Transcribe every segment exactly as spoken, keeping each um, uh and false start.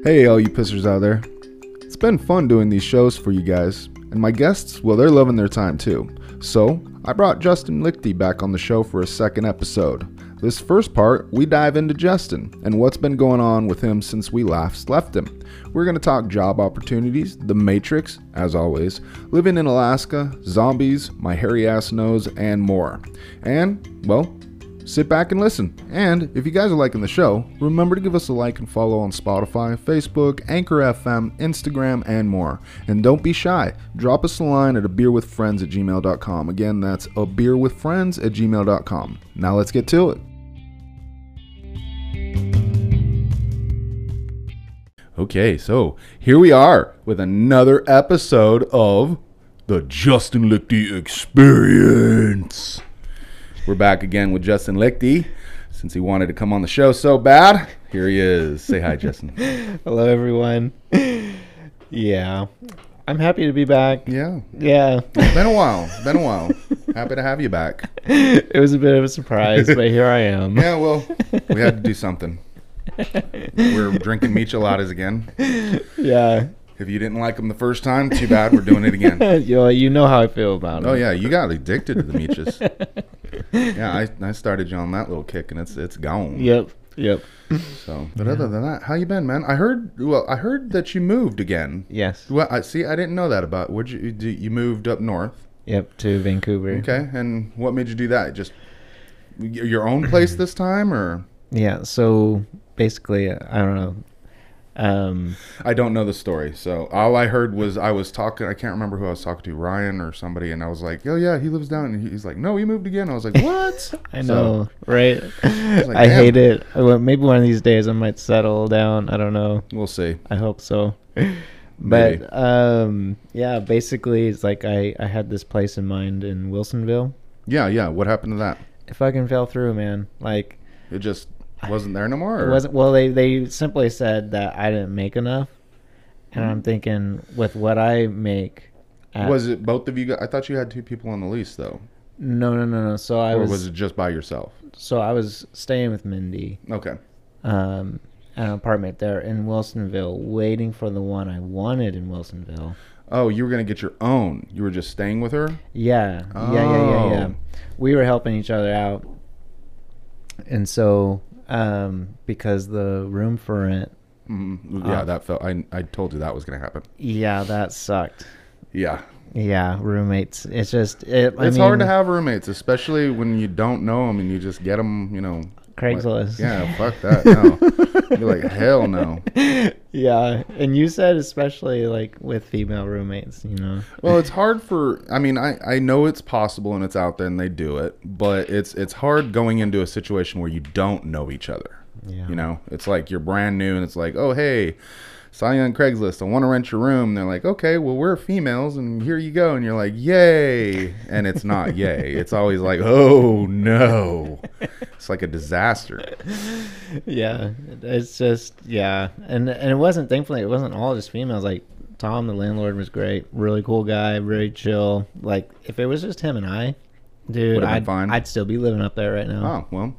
Hey, all you pissers out there. It's been fun doing these shows for you guys, and my guests, well, they're loving their time too. So, I brought Justin Lichty back on the show for a second episode. This first part, we dive into Justin and what's been going on with him since we last left him. We're going to talk job opportunities, the Matrix, as always, living in Alaska, zombies, my hairy ass nose, and more. And, well, sit back and listen. And if you guys are liking the show, remember to give us a like and follow on Spotify, Facebook, Anchor F M, Instagram, and more. And don't be shy. Drop us a line at a beer with friends at gmail dot com. Again, that's a beer with friends at gmail dot com. Now let's get to it. Okay, so here we are with another episode of the Justin Lichty Experience. We're back again with Justin Lichty. Since he wanted to come on the show so bad, here he is. Say hi, Justin. Hello, everyone. Yeah, I'm happy to be back. Yeah. Yeah. It's been a while. It's been a while. Happy to have you back. It was a bit of a surprise, but here I am. Yeah, well, we had to do something. We're drinking micheladas again. Yeah. If you didn't like them the first time, too bad. We're doing it again. Yo, you know how I feel about it. Oh, yeah. You got addicted to the michas. Yeah, I, I started you on that little kick, and it's it's gone. Yep. Yep. So, but yeah. Other than that, how you been, man? I heard. Well, I heard that you moved again. Yes. Well, I see. I didn't know that about. Would you? Do, you moved up north? Yep, to Vancouver. Okay, and what made you do that? Just your own place this time, or? Yeah. So basically, I don't know. Um, I don't know the story, so all I heard was I was talking. I can't remember who I was talking to, Ryan or somebody, and I was like, "Oh yeah, he lives down." And he's like, "No, he moved again." I was like, "What?" I know, so, right? I, like, I hate it. Well, maybe one of these days I might settle down. I don't know. We'll see. I hope so. But um, yeah, basically, it's like I I had this place in mind in Wilsonville. Yeah, yeah. What happened to that? It fucking fell through, man. Like it just. Wasn't there no more? Or? It wasn't. Well, they, they simply said that I didn't make enough, and mm-hmm. I'm thinking with what I make. At, was it both of you? Guys? I thought you had two people on the lease though. No, no, no, no. So I or was. Or was it just by yourself? So I was staying with Mindy. Okay. Um, at an apartment there in Wilsonville, waiting for the one I wanted in Wilsonville. Oh, you were gonna get your own. You were just staying with her. Yeah. Oh. Yeah, yeah, yeah, yeah. We were helping each other out, and so. Um, because the room for rent. Mm, yeah, uh, that felt. I I told you that was gonna happen. Yeah, that sucked. Yeah. Yeah, roommates. It's just it. I It's mean, hard to have roommates, especially when you don't know them and you just get them. You know. Craigslist. Like, yeah, fuck that. No, you're like hell no. Yeah, and you said especially like with female roommates, you know. Well, it's hard for. I mean, I, I know it's possible and it's out there and they do it, but it's it's hard going into a situation where you don't know each other. Yeah. You know, it's like you're brand new and it's like, oh hey, saw you on Craigslist. I want to rent your room. And they're like, okay, well we're females and here you go. And you're like, yay, and it's not yay. It's always like, oh no. It's like a disaster. Yeah, it's just yeah, and and it wasn't. Thankfully, it wasn't all just females. Like Tom, the landlord, was great, really cool guy, very chill. Like if it was just him and I, dude, I'd fine. I'd still be living up there right now. Oh well.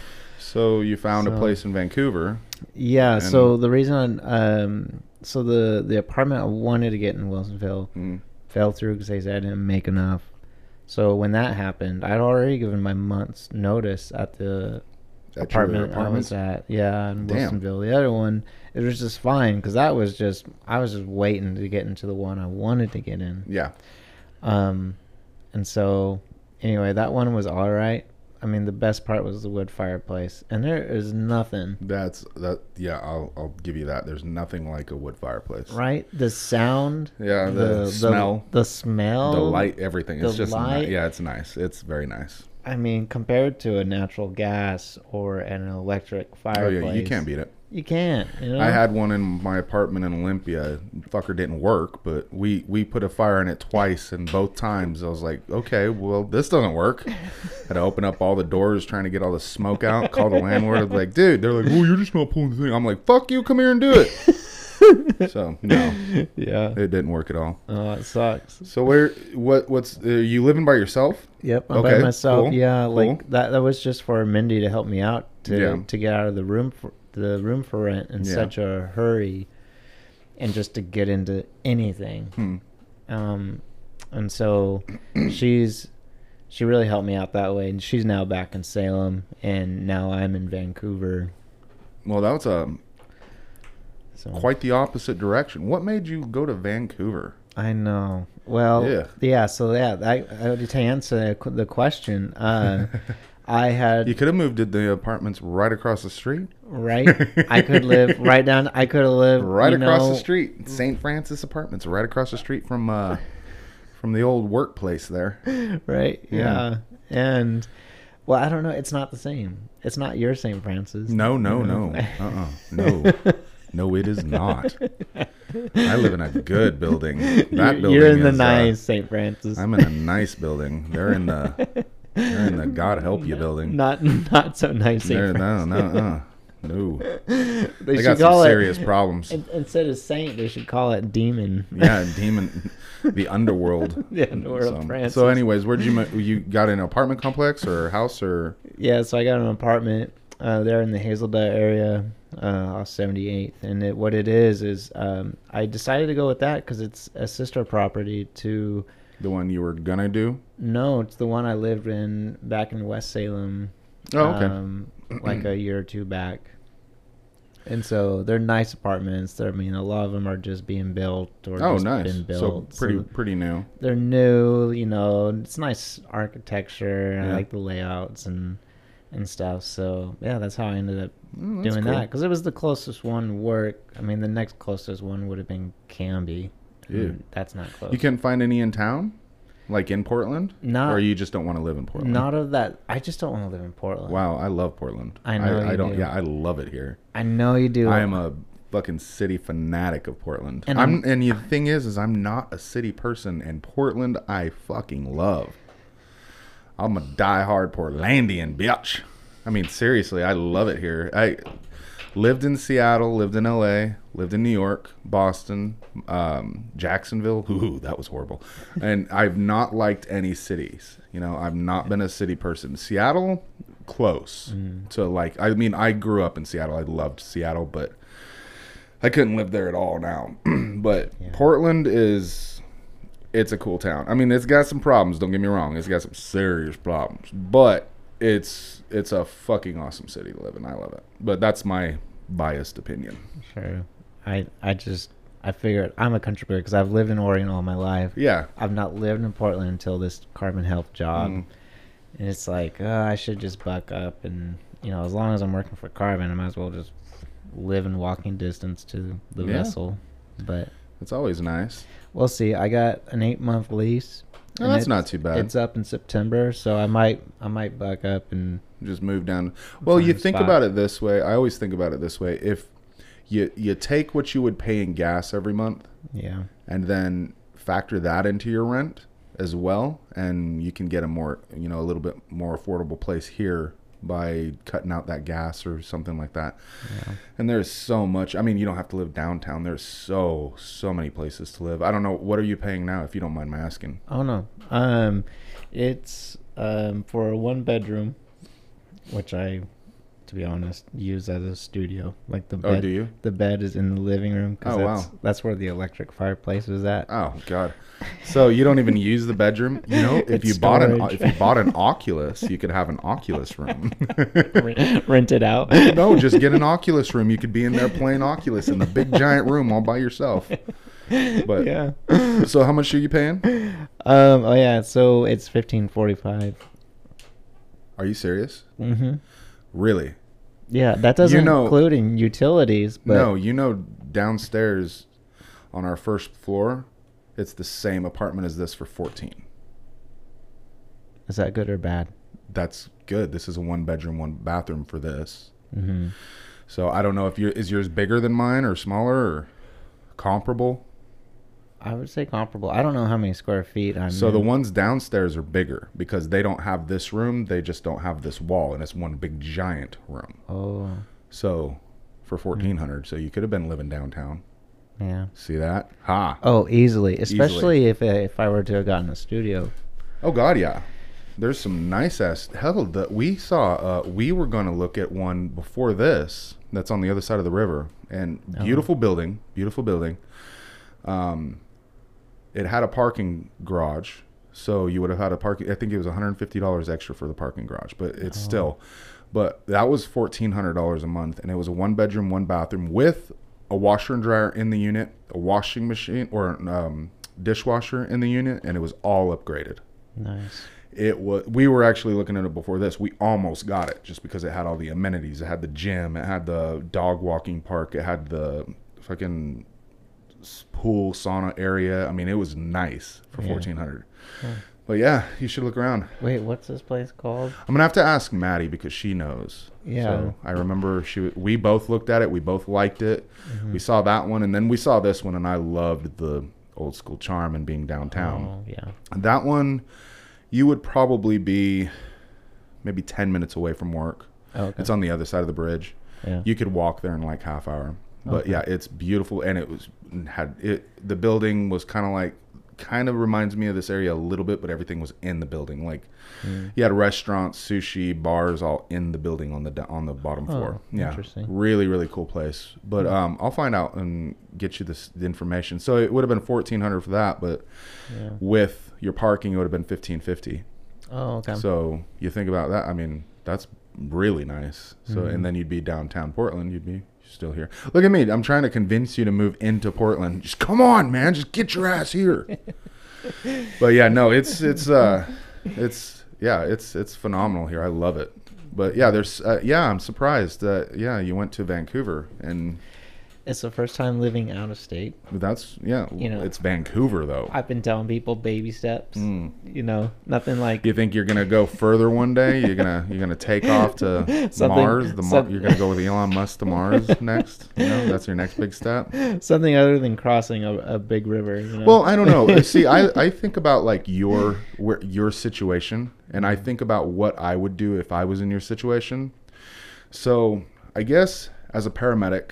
So you found so, a place in Vancouver. Yeah. So the reason, um, so the the apartment I wanted to get in Wilsonville mm. fell through because they said I didn't make enough. So when that happened, I'd already given my month's notice at the at apartment I was at. Yeah, in Damn. Wilsonville. The other one, it was just fine because that was just I was just waiting to get into the one I wanted to get in. Yeah. Um, and so anyway, that one was all right. I mean, the best part was the wood fireplace, and there is nothing. That's that. Yeah, I'll I'll give you that. There's nothing like a wood fireplace. Right, the sound. Yeah, the, the smell, the, the smell, the light, everything. It's just light. Ni- yeah, it's nice. It's very nice. I mean, compared to a natural gas or an electric fireplace, oh yeah, you can't beat it. You can't. You know? I had one in my apartment in Olympia. Fucker didn't work, but we, we put a fire in it twice, and both times I was like, okay, well, this doesn't work. Had to open up all the doors trying to get all the smoke out, call the landlord. I was like, dude, they're like, oh, you're just not pulling the thing. I'm like, fuck you, come here and do it. So, no. Yeah. It didn't work at all. Oh, it sucks. So, where, what, what's, are you living by yourself? Yep, I'm okay, by myself. Cool, yeah, cool. like that, that was just for Mindy to help me out to, yeah. to get out of the room for, the room for rent in Yeah. such a hurry, and just to get into anything. Hmm. Um, and so she's she really helped me out that way, and she's now back in Salem, and now I'm in Vancouver. Well, that was a So quite the opposite direction. What made you go to Vancouver? I know. Well, Yeah. yeah. So yeah, I, I to answer the question, uh, I had You could have moved to the apartments right across the street. right. I could live right down. I could have lived Right you across know, the street, Saint Francis Apartments, right across the street from uh, from the old workplace there. Right. Yeah. Yeah. And well, I don't know. It's not the same. It's not your Saint Francis. No, no, you know? no, uh-uh, no, no, it is not. I live in a good building. That you're, building you're in the is, nice Uh, Saint Francis. I'm in a nice building. They're in the they're in the God help you building. Not not so nice Saint They're, no, Francis. no, uh, no. They, They should got some call serious it problems. in- instead of saint. They should call it demon. Yeah, demon, the underworld. The underworld So, Francis. so anyways, where'd you mo- you got an apartment complex or house or? Yeah, so I got an apartment uh, there in the Hazelda area, uh, off seventy-eighth, and it, what it is is um, I decided to go with that because it's a sister property to. The one you were gonna do? No, it's the one I lived in back in West Salem. Oh, okay. Um, like a year or two back. And so they're nice apartments. They're, I mean, a lot of them are just being built or Oh, just nice. been built. So pretty So pretty new. they're new, you know. It's nice architecture. I Yeah. like the layouts and and stuff. So yeah, that's how I ended up Mm, that's doing cool. that because it was the closest one to work. I mean, the next closest one would have been Canby. Ew. and That's not close. You can't find any in town, like in Portland, Not or you just don't want to live in Portland. not of that. I just don't want to live in Portland. Wow, I love Portland. I know I, you don't. do. Yeah, I love it here. I know you do. I am a fucking city fanatic of Portland. And I'm, I'm- and the thing is, is I'm not a city person, and Portland I fucking love. I'm a diehard Portlandian, bitch. I mean, seriously, I love it here. I lived in Seattle, lived in L A, lived in New York, Boston, um, Jacksonville. Ooh, that was horrible. And I've not liked any cities. You know, I've not been a city person. Seattle, close. Mm. So, like, I mean, I grew up in Seattle. I loved Seattle, but I couldn't live there at all now. But Yeah. Portland is, it's a cool town. I mean, it's got some problems. Don't get me wrong. It's got some serious problems. But it's it's a fucking awesome city to live in. I love it. But that's my biased opinion. Sure. I I just I figured I'm a country boy because I've lived in Oregon all my life. Yeah. I've not lived in Portland until this carbon health job, Mm. and it's like uh, I should just buck up and you know as long as I'm working for carbon, I might as well just live in walking distance to the Yeah. vessel. But It's always nice. we'll see. I got an eight month lease. Oh, and that's it's- not too bad. It's up in September, so I might I might buck up and Just move down. Well, Find you a think spot. about it this way. I always think about it this way. If you you take what you would pay in gas every month yeah. and then factor that into your rent as well, and you can get a more, you know, a little bit more affordable place here by cutting out that gas or something like that. Yeah. And there's so much. I mean, you don't have to live downtown. There's so so many places to live. I don't know, what are you paying now, if you don't mind my asking? Oh no. Um, it's um for a one bedroom, which I, to be honest, use as a studio. Like the bed. Oh, do you? The bed is in the living room. 'Cause Oh, that's, wow. That's where the electric fireplace is at. Oh God! So you don't even use the bedroom? You know, if It's you bought an storage. if you bought an Oculus, you could have an Oculus room. Rent- Rent it out. No, just get an Oculus room. You could be in there playing Oculus in the big giant room all by yourself. But yeah. so how much are you paying? Um. Oh yeah. So it's fifteen forty five. Are you serious? Mm-hmm. Really? Yeah, that doesn't know- include in utilities. But No, you know, downstairs on our first floor, it's the same apartment as this for fourteen. is that good or bad? That's good. This is a one bedroom, one bathroom for this. Mm-hmm. So I don't know if you is yours bigger than mine or smaller or comparable. I would say comparable. I don't know how many square feet I'm So the in. ones downstairs are bigger because they don't have this room. They just don't have this wall, and it's one big giant room. Oh, So for fourteen hundred, so you could have been living downtown. yeah. See that? Ha. Oh, easily. Especially if if I were to have gotten a studio. Oh God, yeah. there's some nice ass hell that we saw. Uh, we were going to look at one before this that's on the other side of the river, and beautiful oh. building, beautiful building. Um, it had a parking garage, so you would have had a parking. I think it was one hundred fifty dollars extra for the parking garage, but it's oh. still. But that was fourteen hundred dollars a month, and it was a one bedroom, one bathroom with a washer and dryer in the unit, a washing machine or um, dishwasher in the unit, and it was all upgraded. Nice. It was. We were actually looking at it before this. We almost got it just because it had all the amenities. It had the gym. It had the dog walking park. It had the fucking pool sauna area. I mean, it was nice for yeah. fourteen hundred. Yeah. But yeah, you should look around. Wait, what's this place called? I'm gonna have to ask Maddie because she knows. Yeah. So I remember she. We both looked at it. We both liked it. Mm-hmm. We saw that one, and then we saw this one, and I loved the old school charm and being downtown. Oh yeah. That one. You would probably be maybe ten minutes away from work. Oh, okay. It's on the other side of the bridge. Yeah. You could walk there in like half hour. But okay. yeah, it's beautiful, and it was had it. The building was kind of like, kind of reminds me of this area a little bit, but everything was in the building. Like mm. you had restaurants, sushi, bars, all in the building on the on the bottom oh, floor. Yeah, interesting. Really, really cool place. But um, I'll find out and get you this the information. So it would have been fourteen hundred for that, but yeah. with your parking, it would have been fifteen fifty. Oh, okay. So you think about that. I mean, that's really nice. So mm-hmm. and then you'd be downtown Portland. You'd be still here. Look at me. I'm trying to convince you to move into Portland. Just come on, man. Just get your ass here. But yeah, no, it's it's uh, it's yeah, it's it's phenomenal here. I love it. But yeah, there's uh, yeah, I'm surprised that yeah, you went to Vancouver and. It's the first time living out of state. That's yeah. You know, it's Vancouver though. I've been telling people baby steps. Mm. You know, nothing like. You think you're gonna go further one day? You're gonna you're gonna take off to Mars. The Mar- you're gonna go with Elon Musk to Mars next. You know, that's your next big step. Something other than crossing a, a big river. You know? Well, I don't know. See, I, I think about like your where, your situation, and I think about what I would do if I was in your situation. So I guess as a paramedic.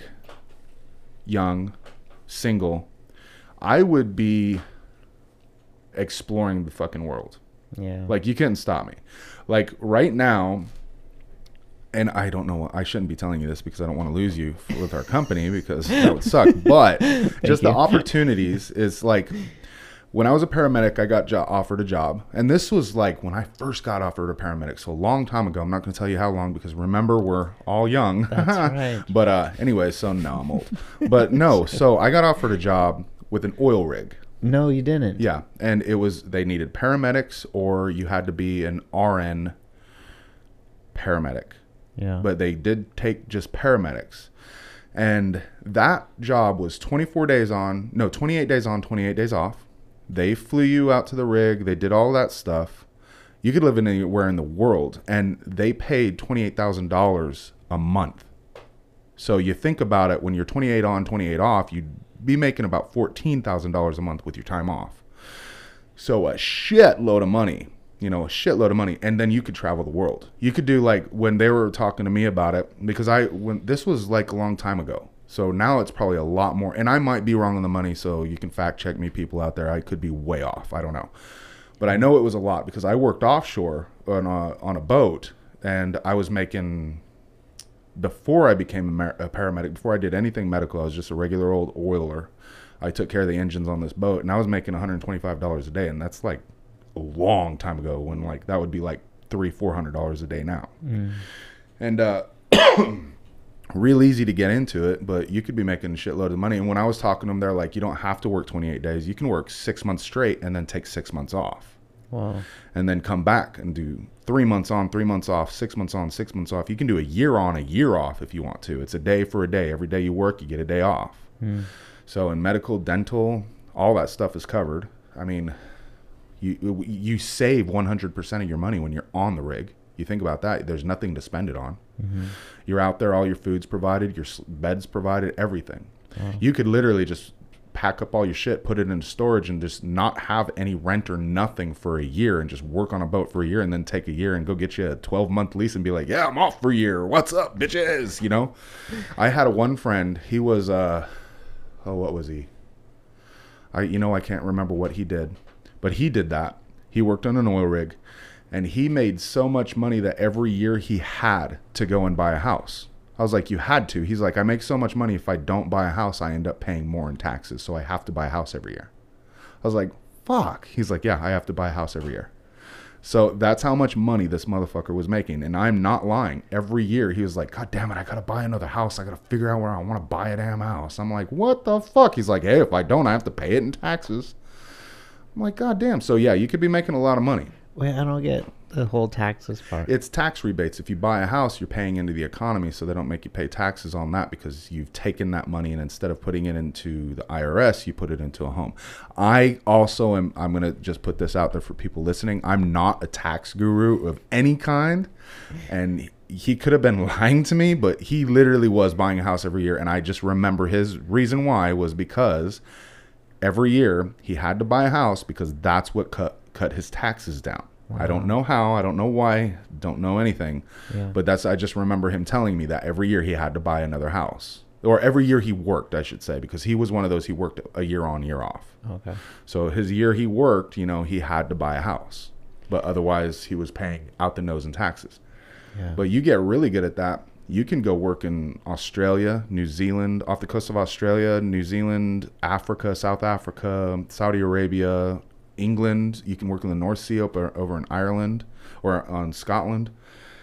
Young, single, I would be exploring the fucking world. Yeah. Like, you couldn't stop me. Like, right now, and I don't know, I shouldn't be telling you this because I don't want to lose you with our company because that would suck. But just you. the opportunities is like, when I was a paramedic, I got jo- offered a job. And this was like when I first got offered a paramedic. So a long time ago. I'm not going to tell you how long because remember, we're all young. That's right. But uh, anyway, so no, I'm old. But no, so I got offered a job with an oil rig. No, you didn't. Yeah. And it was, they needed paramedics or you had to be an R N paramedic. Yeah. But they did take just paramedics. And that job was twenty-four days on, no, twenty-eight days on, twenty-eight days off. They flew you out to the rig. They did all that stuff. You could live anywhere in the world. And they paid twenty-eight thousand dollars a month. So you think about it, when you're twenty-eight on, twenty-eight off, you'd be making about fourteen thousand dollars a month with your time off. So a shitload of money, you know, a shitload of money. And then you could travel the world. You could do like when they were talking to me about it, because I, when this was like a long time ago. So now it's probably a lot more, and I might be wrong on the money, so you can fact check me, people out there. I could be way off. I don't know. But I know it was a lot because I worked offshore on a, on a boat, and I was making, before I became a, mar- a paramedic, before I did anything medical, I was just a regular old oiler. I took care of the engines on this boat, and I was making one hundred twenty-five dollars a day, and that's like a long time ago when like that would be like three, four hundred dollars a day now. Mm. And, uh, real easy to get into it, but you could be making a shitload of money. And when I was talking to them, they're like, you don't have to work twenty-eight days. You can work six months straight and then take six months off. Wow. And then come back and do three months on, three months off, six months on, six months off. You can do a year on, a year off if you want to. It's a day for a day. Every day you work, you get a day off. Mm. So in medical, dental, all that stuff is covered. I mean, you you save one hundred percent of your money when you're on the rig. You think about that. There's nothing to spend it on. Mm-hmm. You're out there, all your food's provided, your bed's provided, everything. Wow. You could literally just pack up all your shit, put it into storage, and just not have any rent or nothing for a year and just work on a boat for a year and then take a year and go get you a twelve-month lease and be like, yeah, I'm off for a year. What's up, bitches? You know? I had a one friend. He was, uh, oh, what was he? I, you know, I can't remember what he did. But he did that. He worked on an oil rig. And he made so much money that every year he had to go and buy a house. I was like, you had to. He's like, I make so much money. If I don't buy a house, I end up paying more in taxes. So I have to buy a house every year. I was like, fuck. He's like, yeah, I have to buy a house every year. So that's how much money this motherfucker was making. And I'm not lying. Every year he was like, God damn it, I got to buy another house. I got to figure out where I want to buy a damn house. I'm like, what the fuck? He's like, hey, if I don't, I have to pay it in taxes. I'm like, God damn. So yeah, you could be making a lot of money. Wait, I don't get the whole taxes part. It's tax rebates. If you buy a house, you're paying into the economy, so they don't make you pay taxes on that because you've taken that money and instead of putting it into the I R S, you put it into a home. I also am, I'm going to just put this out there for people listening. I'm not a tax guru of any kind, and he could have been lying to me, but he literally was buying a house every year, and I just remember his reason why was because every year he had to buy a house because that's what cut cut his taxes down. Wow. I don't know how, I don't know why, don't know anything, yeah. But that's, I just remember him telling me that every year he had to buy another house, or every year he worked, I should say, because he was one of those, he worked a year on, year off. Okay. So his year he worked, you know, he had to buy a house, but otherwise he was paying out the nose in taxes. Yeah. But you get really good at that. You can go work in Australia, New Zealand, off the coast of Australia, New Zealand, Africa, South Africa, Saudi Arabia, England. You can work in the North Sea over, over in Ireland or on Scotland,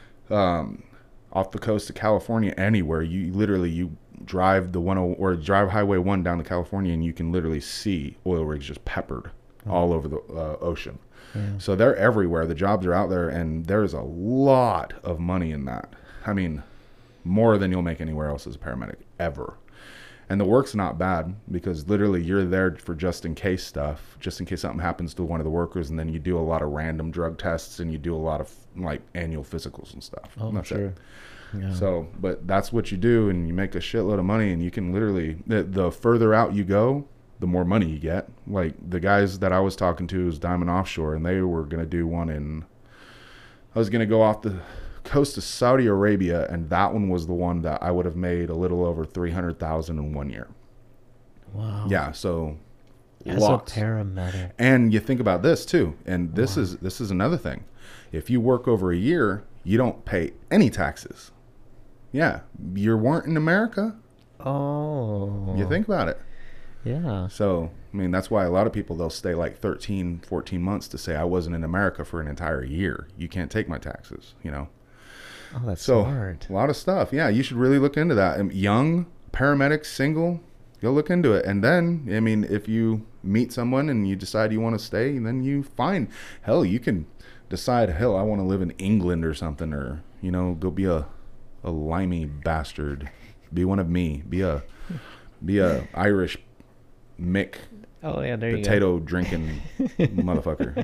um, off the coast of California, anywhere. You literally, you drive the one or drive Highway one down to California and you can literally see oil rigs just peppered oh. all over the uh, ocean. Yeah. So they're everywhere. The jobs are out there and there's a lot of money in that. I mean, more than you'll make anywhere else as a paramedic ever. And the work's not bad because literally you're there for just in case stuff, just in case something happens to one of the workers, and then you do a lot of random drug tests and you do a lot of like annual physicals and stuff. Oh, that's sure. Yeah. So, but that's what you do, and you make a shitload of money, and you can literally, the, the further out you go, the more money you get. Like the guys that I was talking to was Diamond Offshore, and they were going to do one in, I was going to go off the coast of Saudi Arabia, and that one was the one that I would have made a little over three hundred thousand in one year. Wow. Yeah, so as lots. a paramedic. And you think about this too, and this wow. is this is another thing. If you work over a year, you don't pay any taxes. Yeah, you weren't in America. Oh. You think about it. Yeah. So, I mean, that's why a lot of people, they'll stay like thirteen, fourteen months to say I wasn't in America for an entire year. You can't take my taxes, you know. Oh, that's so smart. A lot of stuff. Yeah, you should really look into that. And young, paramedic, single, go look into it. And then, I mean, if you meet someone and you decide you want to stay, then you find, hell, you can decide, hell, I want to live in England or something, or, you know, go be a, a limey bastard. Be one of me. Be a, be a Irish Mick. Oh, yeah, there you go. Potato drinking motherfucker.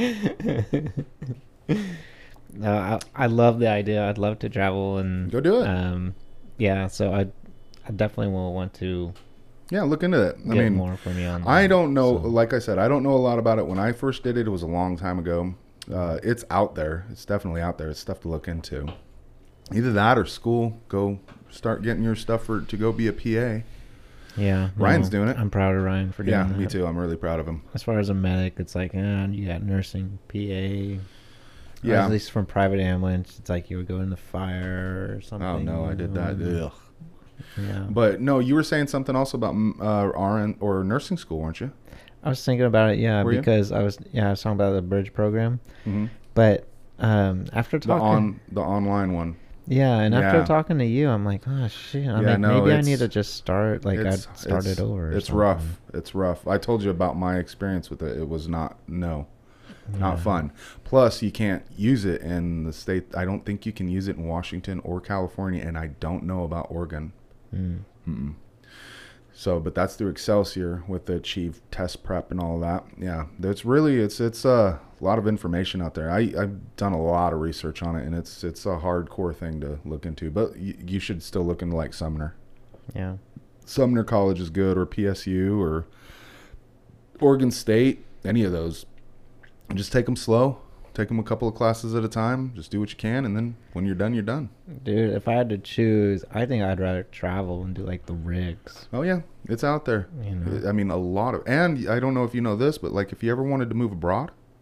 No, I I love the idea. I'd love to travel and go do it. Um, yeah, so I I definitely will want to. Yeah, look into it. I get mean, more from you on I that, don't know. so. Like I said, I don't know a lot about it. When I first did it, it was a long time ago. Uh, it's out there. It's definitely out there. It's stuff to look into. Either that or school. Go start getting your stuff for to go be a P A. Yeah, Ryan's no, doing it. I'm proud of Ryan for doing yeah, that. me too. I'm really proud of him. As far as a medic, it's like, uh, you got nursing, P A. Yeah. At least from private ambulance, it's like you would go in the fire or something. Oh no, I did that. Ugh. Yeah. But no, you were saying something else about uh, R N or nursing school, weren't you? I was thinking about it, yeah, were because you? I was, yeah, I was talking about the bridge program. Mm-hmm. But um, after talking, the on the online one. Yeah, and after yeah. talking to you, I'm like, oh shit, I'm yeah, like, no, maybe I need to just start, like, I'd start it over. Or it's something. rough. It's rough. I told you about my experience with it. It was not no. Not yeah. fun. Plus, you can't use it in the state. I don't think you can use it in Washington or California, and I don't know about Oregon. Mm. Mm-mm. So, but that's through Excelsior with the Chief Test Prep and all that. Yeah, it's really it's it's uh, a lot of information out there. I I've done a lot of research on it, and it's it's a hardcore thing to look into. But y- you should still look into like Sumner. Yeah, Sumner College is good, or P S U, or Oregon State. Any of those. Just take them slow. Take them a couple of classes at a time. Just do what you can, and then when you're done, you're done. dude, if I had to choose, I think I'd rather travel and do like the rigs. Oh yeah, it's out there. You know? I mean, a lot of, and I don't know if you know this, but like if you ever wanted to move abroad,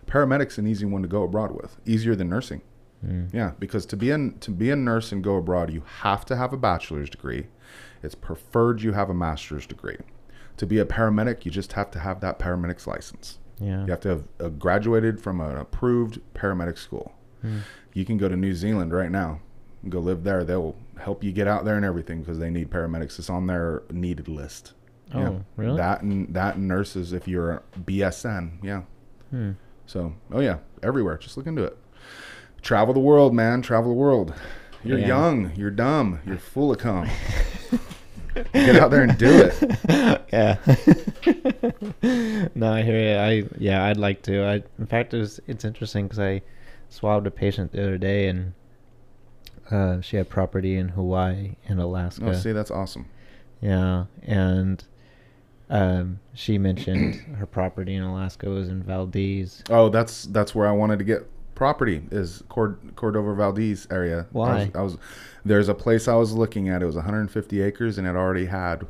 paramedics an easy one to go abroad with, easier than nursing. Mm. Yeah, because to be in to be a nurse and go abroad, you have to have a bachelor's degree. It's preferred you have a master's degree. To be a paramedic, you just have to have that paramedic's license. Yeah. You have to have uh, graduated from an approved paramedic school. Mm. You can go to New Zealand right now and go live there. They'll help you get out there and everything because they need paramedics. It's on their needed list. Oh, yeah. really? That and that and nurses if you're a B S N. Yeah. Hmm. So, oh yeah, everywhere. Just look into it. Travel the world, man. Travel the world. You're Yeah. young. You're dumb. You're full of cum. Get out there and do it. Yeah. No, I hear you. I yeah, I'd like to. I in fact, it was, it's interesting because I swabbed a patient the other day, and uh, she had property in Hawaii and Alaska. Oh, see, that's awesome. Yeah, and um, she mentioned her property in Alaska was in Valdez. Oh, that's that's where I wanted to get property is Cord- Cordova Valdez area. Why? I was, I was there's a place I was looking at. It was one hundred fifty acres and it already had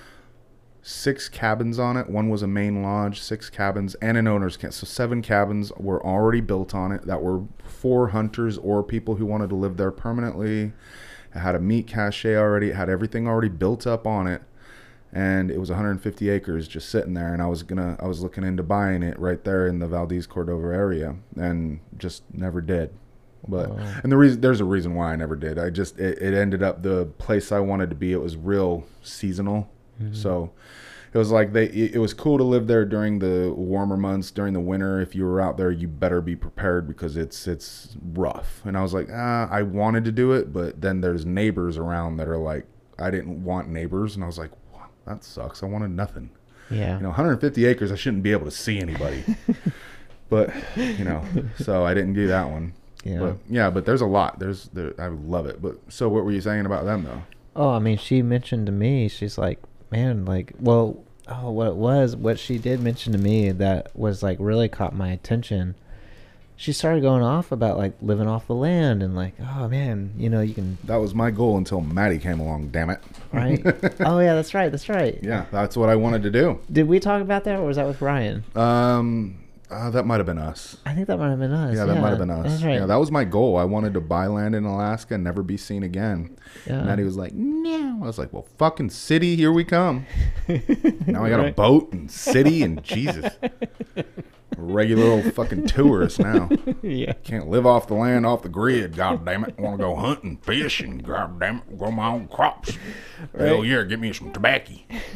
six cabins on it. One was a main lodge, six cabins, and an owner's camp. So seven cabins were already built on it that were for hunters or people who wanted to live there permanently. It had a meat cache already. It had everything already built up on it. And it was one hundred fifty acres just sitting there, and I was gonna, I was looking into buying it right there in the Valdez Cordova area, and just never did. But Oh. and the reason, there's a reason why I never did. I just it, it ended up the place I wanted to be. It was real seasonal, Mhm. so it was like they. It, it was cool to live there during the warmer months. During the winter, if you were out there, you better be prepared because it's it's rough. And I was like, ah, I wanted to do it, but then there's neighbors around that are like, I didn't want neighbors, and I was like, that sucks. I wanted nothing. Yeah. You know, one hundred fifty acres, I shouldn't be able to see anybody. But, you know, so I didn't do that one. Yeah. But, yeah, but there's a lot. There's, there, I love it. But so what were you saying about them, though? Oh, I mean, she mentioned to me, she's like, man, like, well, oh, what it was, what she did mention to me that was like really caught my attention. She started going off about like living off the land and like, oh man, you know, you can, That was my goal until Maddie came along, damn it. right? Oh yeah, that's right, that's right. Yeah, that's what I wanted to do. Did we talk about that, or was that with Ryan? Um, uh, that might have been us. I think that might have been us. Yeah, that might have been us. That's right. Yeah, that was my goal. I wanted to buy land in Alaska and never be seen again. Yeah. Maddie was like, no. I was like, well, fucking city, here we come. Now I got a Right. boat and city and Jesus. Regular old fucking tourist now. Yeah. Can't live off the land, off the grid. God damn it. Want to go hunting, fishing. God damn it. Grow my own crops. Hell Right. yeah. Give me some tobacco.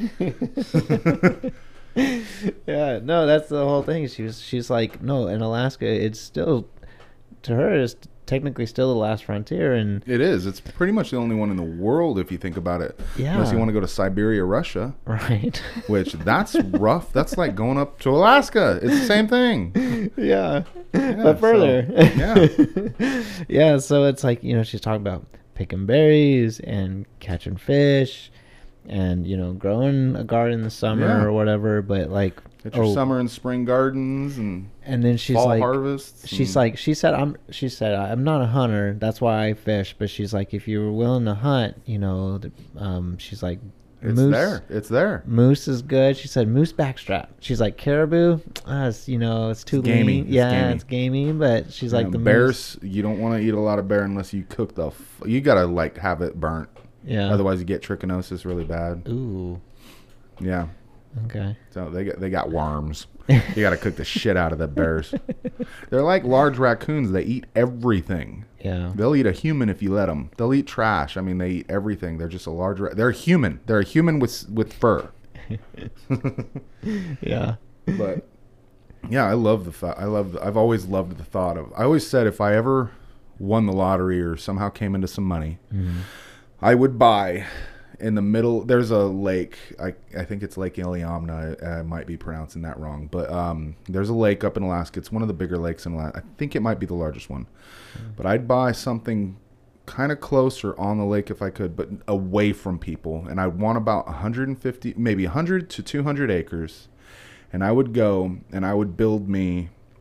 Yeah, no, that's the whole thing. She was, she's like, no, in Alaska, it's still, to her, it's technically still the last frontier, and It is. It's pretty much the only one in the world if you think about it. Yeah. Unless you want to go to Siberia, Russia. right. Which that's rough. That's like going up to Alaska. It's the same thing. Yeah, Yeah, but further. so, yeah. Yeah, so it's like, you know, she's talking about picking berries and catching fish and, you know, growing a garden in the summer Yeah. or whatever, but like, It's your oh, summer and spring gardens and and then she's fall like, harvests. she's and- like, she said, I'm, she said, I'm not a hunter. That's why I fish. But she's like, if you were willing to hunt, you know, the- um, she's like, it's moose, there. It's there. moose is good. She said moose backstrap. She's like, caribou, uh, it's, you know, it's too It's gamey. lean. It's Yeah, gamey. it's gamey. But she's You like know, the moose. bears, you don't want to eat a lot of bear unless you cook the. F- you gotta like have it burnt. Yeah. Otherwise, you get trichinosis really bad. Ooh. Yeah. Okay. So they got they got worms. You gotta cook the shit out of the bears. They're like large raccoons. They eat everything. Yeah. They'll eat a human if you let them. They'll eat trash. I mean, they eat everything. They're just a large. Ra- they're human. They're a human with with fur. Yeah. But yeah, I love the thought. I love. The, I've always loved the thought of. I always said if I ever won the lottery or somehow came into some money, Mhm. I would buy in the middle. There's a lake. I I think it's Lake Iliamna. I, I might be pronouncing that wrong, but um, there's a lake up in Alaska. It's one of the bigger lakes in Alaska. I think it might be the largest one. But I'd buy something kind of closer on the lake if I could, but away from people. And I'd want about one hundred fifty, maybe one hundred to two hundred acres. And I would go and I would build me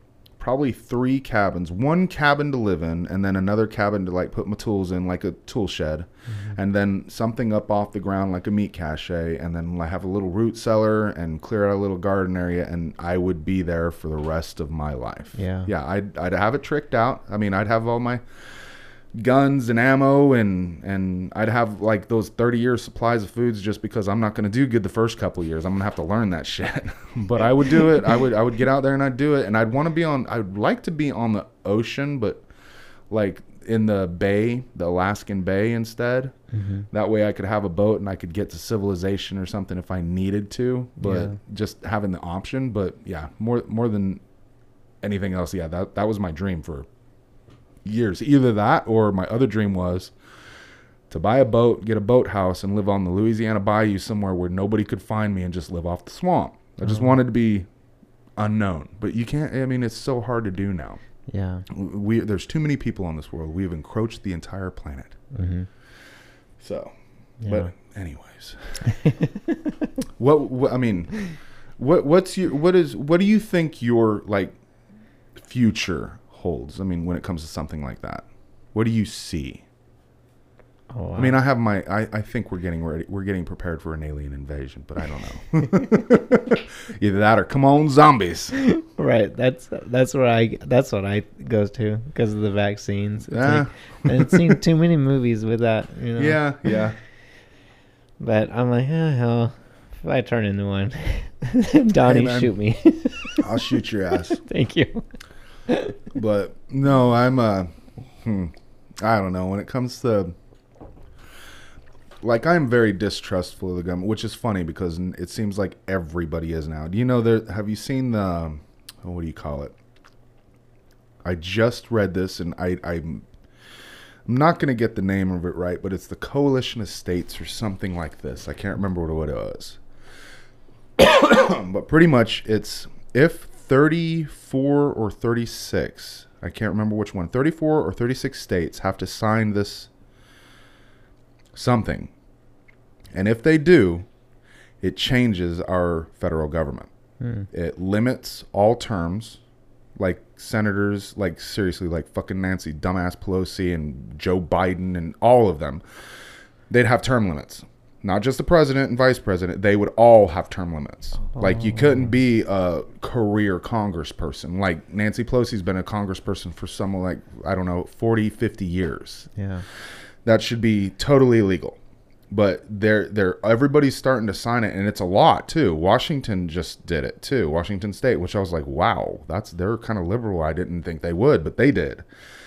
probably three cabins, one cabin to live in, and then another cabin to like put my tools in, like a tool shed, mm-hmm. and then something up off the ground like a meat cache, and then I have a little root cellar and clear out a little garden area, and I would be there for the rest of my life. Yeah. Yeah, I'd, I'd have it tricked out. I mean, I'd have all my guns and ammo, and and I'd have like those thirty year supplies of foods, just because I'm not going to do good the first couple of years. I'm going to have to learn that shit. But I would do it. I would I would get out there and I'd do it, and I'd want to be on I'd like to be on the ocean, but like in the bay, the Alaskan Bay instead. Mm-hmm. That way I could have a boat and I could get to civilization or something if I needed to, but yeah. just having the option. But yeah, more more than anything else, yeah, that that was my dream for years. Either that, or my other dream was to buy a boat, get a boathouse, and live on the Louisiana Bayou somewhere where nobody could find me, and just live off the swamp. I just oh. wanted to be unknown, but you can't. I mean, it's so hard to do now. Yeah, we there's too many people on this world. We have encroached the entire planet. Mm-hmm. So, yeah. But anyways, what, what I mean, what what's your what is what do you think your like future holds? I mean, when it comes to something like that, what do you see? Oh, I mean, I have my. I, I think we're getting ready. We're getting prepared for an alien invasion, but I don't know. Either that or come on, zombies. Right. That's that's what I. That's what I goes to because of the vaccines. It's yeah. Like, and I've seen too many movies with that. You know. Yeah. Yeah. But I'm like, oh hell, if I turn into one, Donnie, hey, shoot me. I'll shoot your ass. Thank you. But no, I'm uh hmm, I don't know when it comes to like I'm very distrustful of the government, which is funny because it seems like everybody is now. Do you know there have you seen the oh, what do you call it? I just read this and I I'm I'm not going to get the name of it right, but it's the Coalition of States or something like this. I can't remember what it was. But pretty much it's if thirty-four or thirty-six, I can't remember which one, thirty-four or thirty-six states have to sign this something. And if they do, it changes our federal government. Hmm. It limits all terms, like senators, like seriously, like fucking Nancy dumbass Pelosi and Joe Biden and all of them. They'd have term limits. Not just the president and vice president. They would all have term limits. Oh. Like, you couldn't be a career congressperson. Like, Nancy Pelosi's been a congressperson for somewhere like, I don't know, forty, fifty years. Yeah. That should be totally illegal. But they're, they're, everybody's starting to sign it, and it's a lot, too. Washington just did it, too. Washington State, which I was like, wow, that's they're kind of liberal. I didn't think they would, but they did.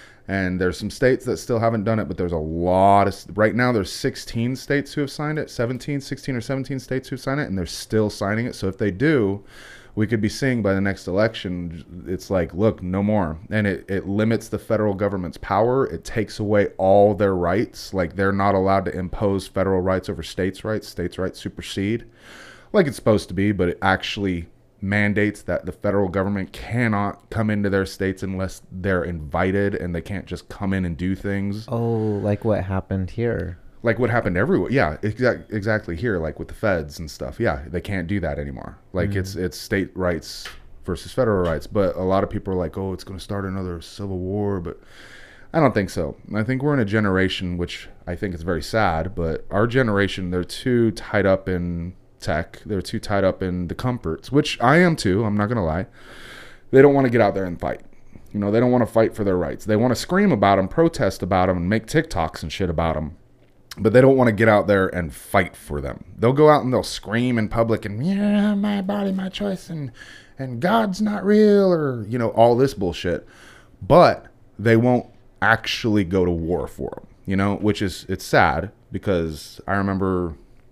And there's some states that still haven't done it, but there's a lot of, right now there's sixteen states who have signed it, seventeen, sixteen or seventeen states who have signed it, and they're still signing it. So if they do, we could be seeing by the next election, it's like, look, no more. And it, it limits the federal government's power. It takes away all their rights. Like, they're not allowed to impose federal rights over states' rights. States' rights supersede, like it's supposed to be, but it actually mandates that the federal government cannot come into their states unless they're invited, and they can't just come in and do things. Oh, like what happened here. Like what happened everywhere. Yeah, exact, exactly here, like with the feds and stuff. Yeah, they can't do that anymore. Like, mm. it's it's state rights versus federal rights. But a lot of people are like, oh, it's going to start another civil war. But I don't think so. I think we're in a generation, which I think is very sad, but our generation, they're too tied up in tech. They're too tied up in the comforts, which I am too. I'm not going to lie. They don't want to get out there and fight. You know, they don't want to fight for their rights. They want to scream about them, protest about them, and make TikToks and shit about them. But they don't want to get out there and fight for them. They'll go out and they'll scream in public and, yeah, my body, my choice, and and God's not real, or, you know, all this bullshit. But they won't actually go to war for them, you know, which is, it's sad because I remember,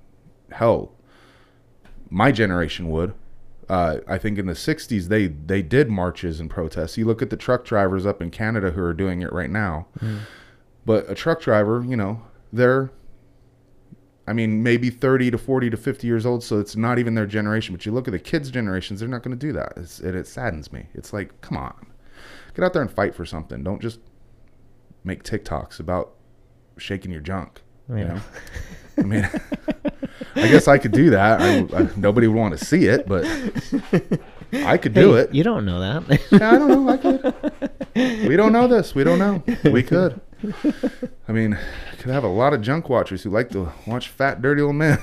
hell, my generation would. Uh, I think in the sixties, they, they did marches and protests. You look at the truck drivers up in Canada who are doing it right now. Mm. But a truck driver, you know, they're, I mean, maybe thirty to forty to fifty years old, so it's not even their generation. But you look at the kids' generations, they're not going to do that. It's, it, it saddens me. It's like, come on. Get out there and fight for something. Don't just make TikToks about shaking your junk. Yeah. You know? I mean, I guess I could do that. I, I, nobody would want to see it, but I could do Hey, it. You don't know that. Yeah, I don't know. I could. We don't know this. We don't know. We could. I mean, could have a lot of junk watchers who like to watch fat, dirty old men.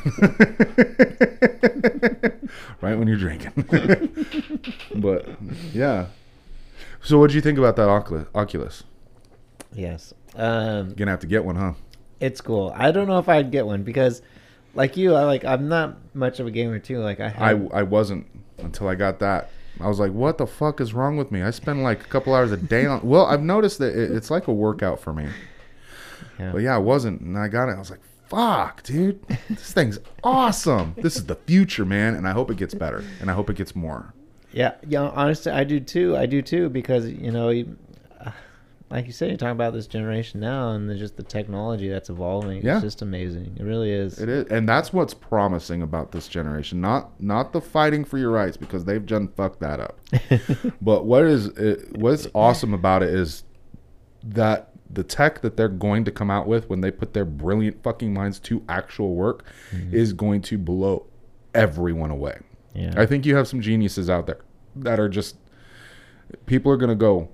Right when you're drinking. But, yeah. So what did you think about that Oculus? Oculus? Yes. Um, You're going to have to get one, huh? it's cool. I don't know if I'd get one because, like you, I like I'm not much of a gamer too. Like I, I, have, I wasn't until I got that. I was like, what the fuck is wrong with me? I spend like a couple hours a day on... Well, I've noticed that it, it's like a workout for me. yeah. But yeah, I wasn't. And I got it. I was like, fuck, dude. This thing's awesome. This is the future, man. And I hope it gets better. And I hope it gets more. Yeah, yeah. Honestly, I do too. I do too because you know, you, uh, like you said, you're talking about this generation now and the, just the technology that's evolving. Yeah. It's just amazing. It really is. It is, and that's what's promising about this generation. Not not the fighting for your rights because they've done fucked that up. But what is it, what's awesome about it is that the tech that they're going to come out with when they put their brilliant fucking minds to actual work mm-hmm. is going to blow everyone away. Yeah. I think you have some geniuses out there that are just, people are going to go,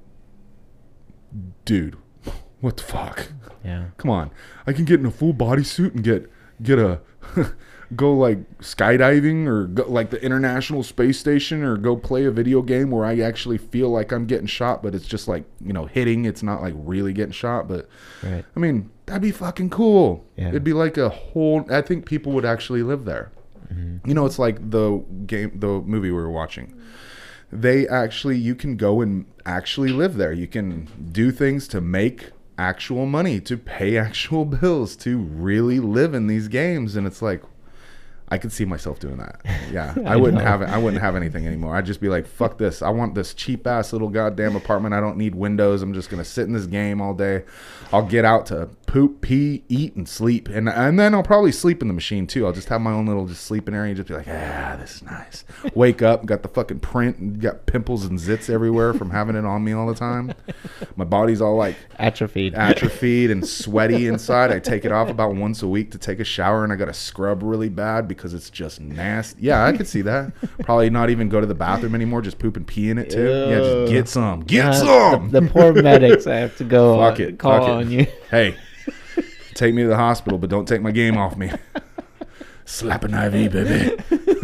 dude, what the fuck? Yeah. Come on. I can get in a full bodysuit and get, get a, go like skydiving or go like the International Space Station or go play a video game where I actually feel like I'm getting shot, but it's just like, you know, hitting. It's not like really getting shot, but right. I mean, that'd be fucking cool. Yeah. It'd be like a whole, I think people would actually live there. Mm-hmm. You know, it's like the game, the movie we were watching. They actually, you can go and actually live there. You can do things to make actual money, to pay actual bills, to really live in these games. And it's like, I could see myself doing that. Yeah, I, I wouldn't know. have it. I wouldn't have anything anymore. I'd just be like, fuck this. I want this cheap ass little goddamn apartment. I don't need windows. I'm just gonna sit in this game all day. I'll get out to poop, pee, eat, and sleep, and and then I'll probably sleep in the machine too. I'll just have my own little just sleeping area. And just be like, ah, this is nice. Wake up, got the fucking print, and got pimples and zits everywhere from having it on me all the time. My body's all like atrophied, atrophied and sweaty inside. I take it off about once a week to take a shower, and I got to scrub really bad because it's just nasty. Yeah, I could see that. Probably not even go to the bathroom anymore, just poop and pee in it too. Ew. Yeah, just get some. Get uh, some. The, the poor medics I have to go fuck on, it, call fuck on it. you. Hey, take me to the hospital, but don't take my game off me. Slap an I V, baby.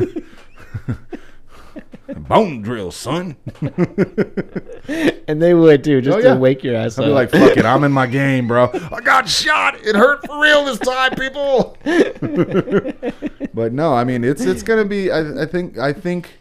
Bone drill, son. And they would too, just oh, yeah. to wake your ass I'd up. be like, fuck it, I'm in my game, bro. I got shot. It hurt for real this time, people. But no, I mean, it's it's gonna be. I, I think I think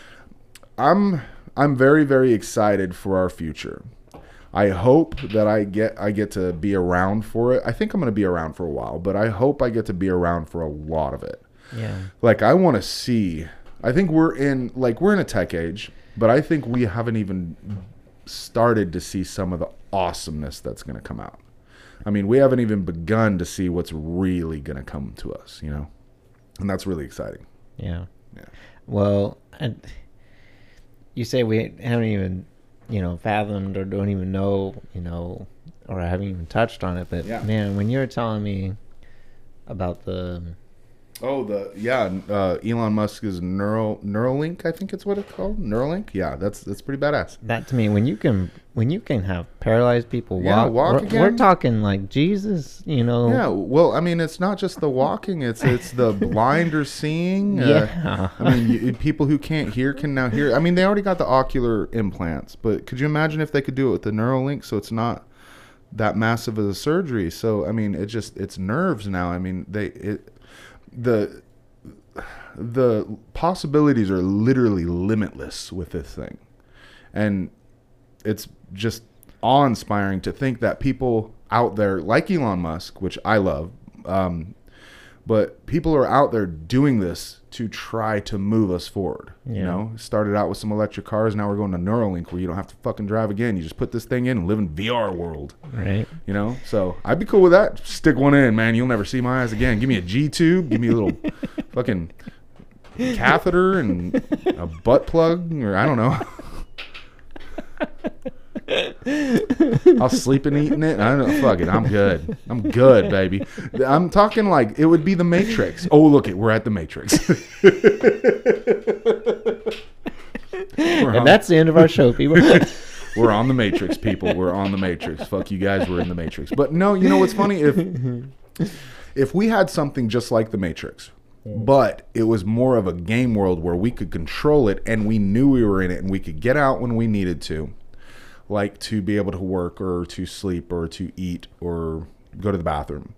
I'm I'm very very excited for our future. I hope that I get I get to be around for it. I think I'm gonna be around for a while, but I hope I get to be around for a lot of it. Yeah. Like I want to see. I think we're in like we're in a tech age, but I think we haven't even started to see some of the awesomeness that's going to come out. I mean, we haven't even begun to see what's really going to come to us, you know? And that's really exciting. Yeah. Yeah. Well, and you say we haven't even, you know, fathomed or don't even know, you know, or haven't even touched on it, but yeah. man, when you were telling me about the Oh, the yeah, uh, Elon Musk's Neural Neuralink, I think it's what it's called. Neuralink, yeah, that's that's pretty badass. That to me, when you can when you can have paralyzed people yeah, walk, walk we're, again. we're talking like Jesus, you know. Yeah, well, I mean, it's not just the walking; it's it's the blind or seeing. Yeah, uh, I mean, you, people who can't hear can now hear. I mean, they already got the ocular implants, but could you imagine if they could do it with the Neuralink? So it's not that massive of a surgery. So I mean, it just it's nerves now. I mean, they it. the the possibilities are literally limitless with this thing, and it's just awe-inspiring to think that people out there like Elon Musk, which I love, um, but people are out there doing this to try to move us forward. Yeah. You know, started out with some electric cars. Now we're going to Neuralink, where you don't have to fucking drive again. You just put this thing in and live in V R world. Right. You know, so I'd be cool with that. Stick one in, man. You'll never see my eyes again. Give me a G tube. Give me a little fucking catheter and a butt plug, or I don't know. I'll sleep and eat in it. I don't know. Fuck it. I'm good. I'm good, baby. I'm talking like it would be the Matrix. Oh, look it. We're at the Matrix. And on. That's the end of our show, people. We're on the Matrix, people. We're on the Matrix. Fuck you guys. We're in the Matrix. But no, you know what's funny? If if we had something just like the Matrix, but it was more of a game world where we could control it and we knew we were in it and we could get out when we needed to, like to be able to work or to sleep or to eat or go to the bathroom.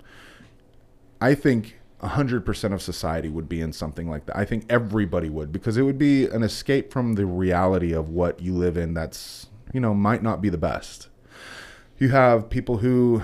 I think one hundred percent of society would be in something like that. I think everybody would, because it would be an escape from the reality of what you live in that's, you know, might not be the best. You have people who,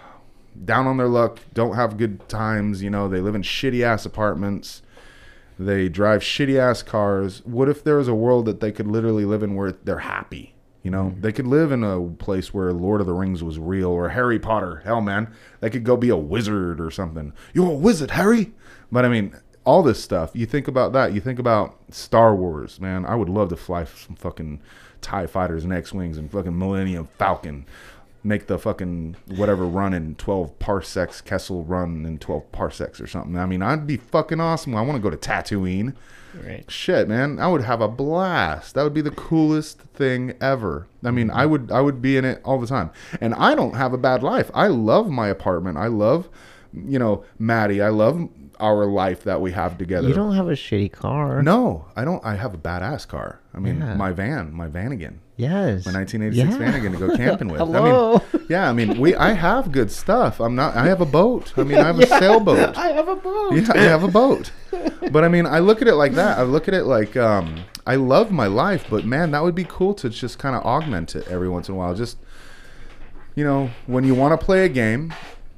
down on their luck, don't have good times, you know, they live in shitty ass apartments, they drive shitty ass cars. What if there was a world that they could literally live in where they're happy? You know, mm-hmm. They could live in a place where Lord of the Rings was real, or Harry Potter. Hell, man, they could go be a wizard or something. You're a wizard, Harry. But I mean, all this stuff, you think about that. You think about Star Wars, man. I would love to fly some fucking TIE fighters and X-Wings and fucking Millennium Falcon. Make the fucking whatever run in twelve parsecs, Kessel run in twelve parsecs or something. I mean, I'd be fucking awesome. I want to go to Tatooine. Right. Shit, man, I would have a blast. That would be the coolest thing ever. I mean, I would I would be in it all the time. And I don't have a bad life. I love my apartment. I love, you know, Maddie. I love our life that we have together. You don't have a shitty car. No, I don't. I have a badass car. I mean, yeah. my van, my Vanagon. Yes. My nineteen eighty-six yeah. Vanagon to go camping with. Hello. I mean, yeah, I mean, we. I have good stuff. I'm not. I have a boat. I mean, I have yeah, a sailboat. I have a boat. Yeah, I have a boat. But I mean, I look at it like that. I look at it like um, I love my life, but man, that would be cool to just kind of augment it every once in a while. Just, you know, when you want to play a game.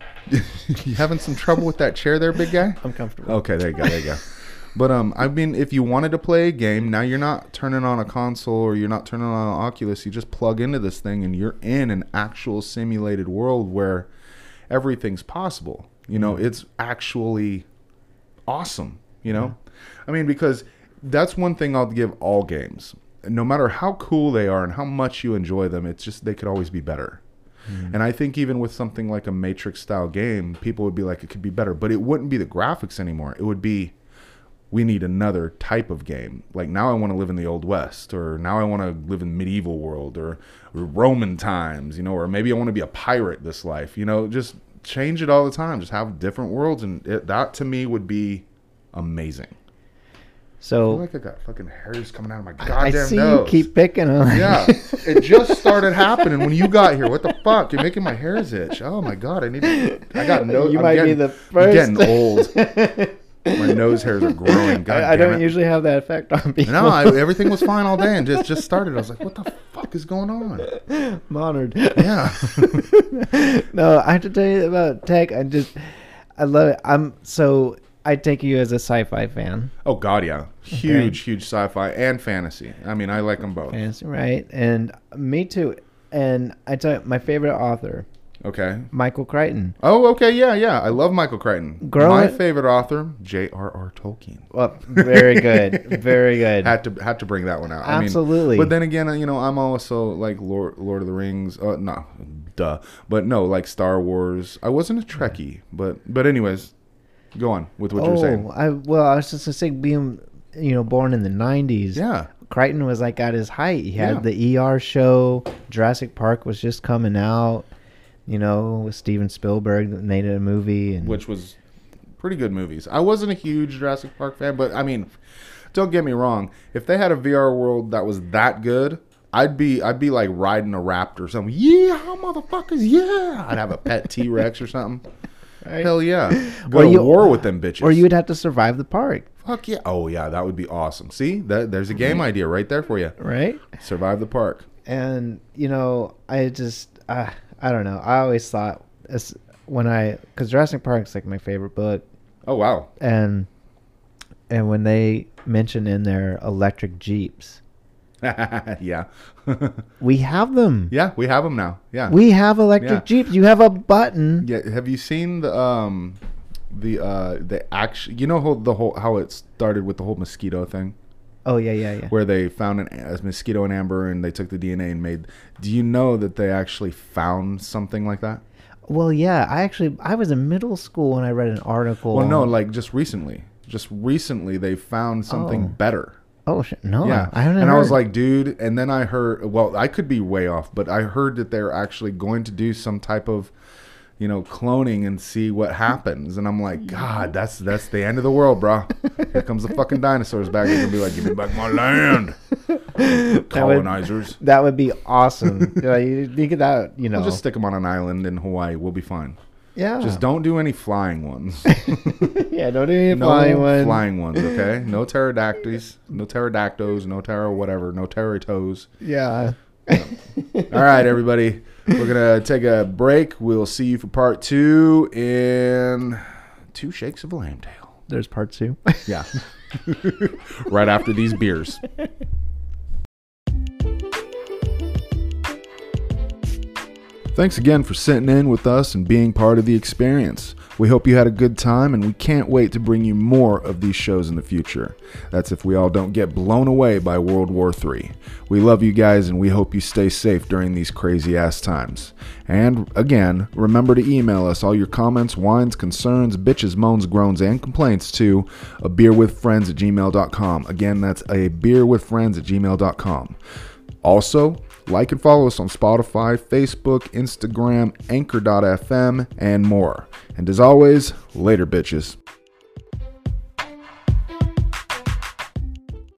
You having some trouble with that chair there, big guy? I'm comfortable. Okay, there you go, there you go. But um, I mean, if you wanted to play a game, now you're not turning on a console or you're not turning on an Oculus. You just plug into this thing and you're in an actual simulated world where everything's possible. You know, it's actually awesome, you know? I mean, because that's one thing I'll give all games. No matter how cool they are and how much you enjoy them, it's just they could always be better. Mm. And I think even with something like a Matrix style game, people would be like, it could be better, but it wouldn't be the graphics anymore. It would be, we need another type of game. Like now I want to live in the Old West, or now I want to live in medieval world, or, or Roman times, you know, or maybe I want to be a pirate this life, you know, just change it all the time. Just have different worlds. And it, that to me would be amazing. So I feel like I got fucking hairs coming out of my goddamn I see nose. You keep picking on. Yeah, it just started happening when you got here. What the fuck? You're making my hairs itch. Oh my god, I need. To, I got nose. You I'm might getting, be the first. I'm getting old. My nose hairs are growing. God I, I don't it. usually have that effect on people. No, I, everything was fine all day, and just just started. I was like, what the fuck is going on? I'm honored. Yeah. No, I have to tell you about tech. I just, I love it. I'm so. I take you as a sci-fi fan. Oh God, yeah, huge, okay. huge sci-fi and fantasy. I mean, I like them both. Fantasy, right? And me too. And I tell you, my favorite author. Okay. Michael Crichton. Oh, okay, yeah, yeah. I love Michael Crichton. Girl, my favorite author, J R R Tolkien. Well, very good, very good. had to had to bring that one out. Absolutely. I mean, but then again, you know, I'm also like Lord Lord of the Rings. Uh, no, duh. But no, like Star Wars. I wasn't a Trekkie, but but anyways. Go on with what oh, you're saying. I well, I was just gonna say, being you know born in the nineties. Yeah, Crichton was like at his height. He had yeah. the E R show. Jurassic Park was just coming out. You know, with Steven Spielberg that made it a movie, and which was pretty good movies. I wasn't a huge Jurassic Park fan, but I mean, don't get me wrong. If they had a V R world that was that good, I'd be I'd be like riding a raptor or something. Yeah, motherfuckers, yeah. I'd have a pet T Rex or something. Right. Hell yeah. Go to war with them bitches. Or you would have to survive the park. Fuck yeah. Oh yeah, that would be awesome. See, that there's a game idea right there for you. Right? Survive the park. And, you know, I just, uh, I don't know. I always thought, as, when I, because Jurassic Park's like my favorite book. Oh, wow. And, and when they mention in there electric Jeeps. Yeah. We have them. Yeah, we have them now. Yeah. We have electric yeah. Jeeps. You have a button. Yeah. Have you seen the um the uh the action? You know how the whole how it started with the whole mosquito thing? Oh yeah, yeah, yeah. Where they found an, a mosquito in amber and they took the D N A and made. Do you know that they actually found something like that? Well, yeah. I actually I was in middle school when I read an article. Well, no, like just recently. Just recently they found something oh. better. Oh shit! No, Yeah, I haven't. and heard. I was like, dude. And then I heard, well, I could be way off, but I heard that they're actually going to do some type of, you know, cloning and see what happens. And I'm like, God, that's that's the end of the world, bro. Here comes the fucking dinosaurs back. They're gonna be like, give me back my land, colonizers. That would, that would be awesome. Like, you think of that, you know. We'll just stick them on an island in Hawaii. We'll be fine. Yeah. Just don't do any flying ones. Yeah, don't do any no flying ones. flying ones, okay? No pterodactyls, no pterodactyls, no ptero whatever, no pterotoes. Yeah. Yeah. All right, everybody. We're going to take a break. We'll see you for part two in Two Shakes of a Lambtail. There's part two. Yeah. Right after these beers. Thanks again for sitting in with us and being part of the experience. We hope you had a good time, and we can't wait to bring you more of these shows in the future. That's if we all don't get blown away by World War Three. We love you guys, and we hope you stay safe during these crazy-ass times. And, again, remember to email us all your comments, whines, concerns, bitches, moans, groans, and complaints to a beer with friends at gmail dot com. Again, that's a beer with friends at gmail dot com. Also, like and follow us on Spotify, Facebook, Instagram, Anchor dot f m, and more. And as always, later, bitches.